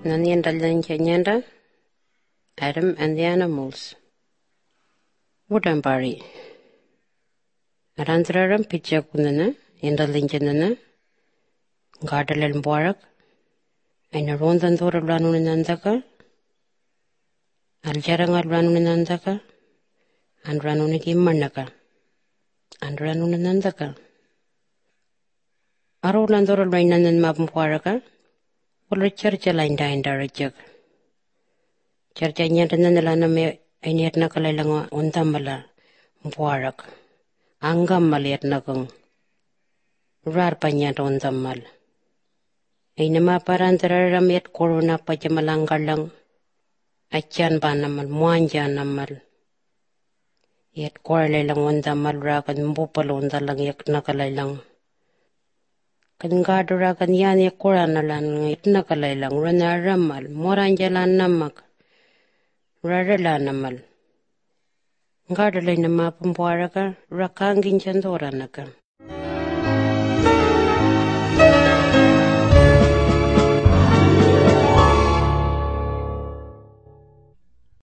Nanyenda Adam and the Animals. Woodambari. Aranthraram Pichakunana, Indalinjanana, Gardalel Borak, and a Rondantor of Ranunandaka, Aljarangal Ranunandaka, and Ranuniki Mandaka, and Ranunandaka. Arolandor Rainan and Mapumwaraka, or a church line dined a jug. Church and yet another me and yet Nakalang on Tambala, Mwarak, Angamal yet Nakung, Rarpanyat on Tamal. Inama Parantaram yet Corona Pajamalangalang, Achan Banamal, Mwanjanamal. Yet Quarlelang on Tamal Rak and Bupalon the Langyak Nakalang. Kangadarak and Yani Koranalan, it Nakalang, Rana Ramal, Moranjalan Namak. Raralanamal. Gardalina mapumwaraka, rakangin chandoranaka.